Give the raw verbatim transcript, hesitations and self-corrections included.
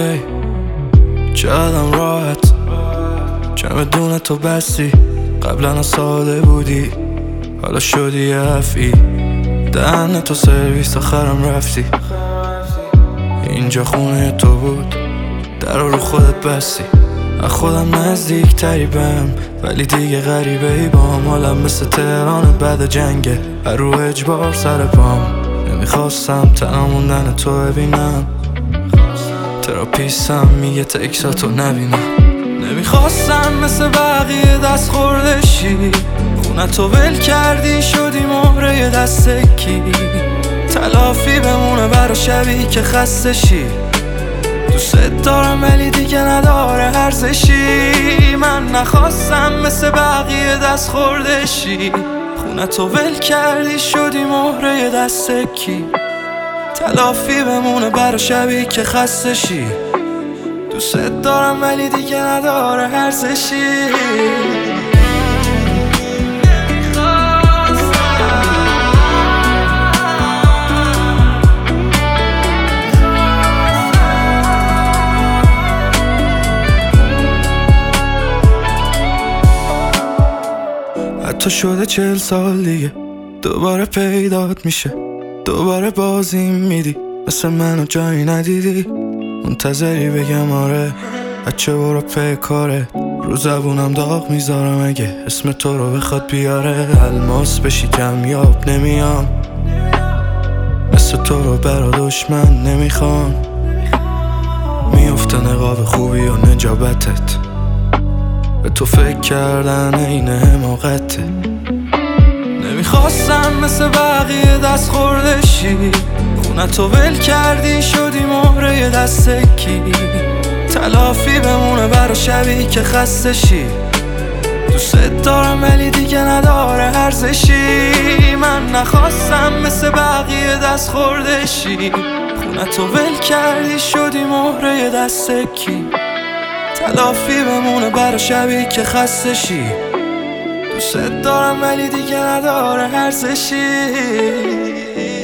ای چقدرم راحت چمدون تو بستی. قبلا ساده بودی حالا شدی افعی. دهن تو سرویس آخرم رفتی. اینجا خونه تو بود در رو خودت بستی. از خودم نزدیک تری بهم ولی دیگه غریبه ای بام. حالم مثل تهران بعد جنگه هر رو اجبار سر پام. نمیخواستم تنها موندن تو ببینم. تراپیستم میگه تکساتو نبینم. نمیخواستم مثل بقیه دست خوردشی. خونه تو ول کردی شدی مهره دست کی. تلافی بمونه برا شبی که خستشی. دوست دارم ولی دیگه نداره ارزشی. من نخواستم مثل بقیه دست خوردشی. خونه تو ول کردی شدی مهره دست کی. تلافی بمونه برا شبی که خستشی. دوست دارم ولی دیگه نداره ارزشی. حتی شده چهل سال دیگه دوباره پیدات میشه. دوباره بازیم میدی مثل منو جایی ندیدی. منتظری بگم آره بچه برو پی کاره. رو زبونم داغ میذارم اگه اسم تو رو بخواد بیاره. الماس بشی کمیاب نمیام مثل تو رو برا دشمن نمیخوام. میفته نقاب خوبی و نجابتت. به تو فکر کردن این حماقته. نمیخواستم مثل بقیه دست خوردشی. خونه تو ول کردی شدی مهره دست کی. تلافی بمونه برا شبی که خستشی. دوست دارم ولی دیگه نداره ارزشی. من نخواستم مثل بقیه دست خوردشی. خونه تو ول کردی شدی مهره دست کی. تلافی بمونه برا شبی که خستشی. دوست دارم ولی دیگه نداره ارزشی.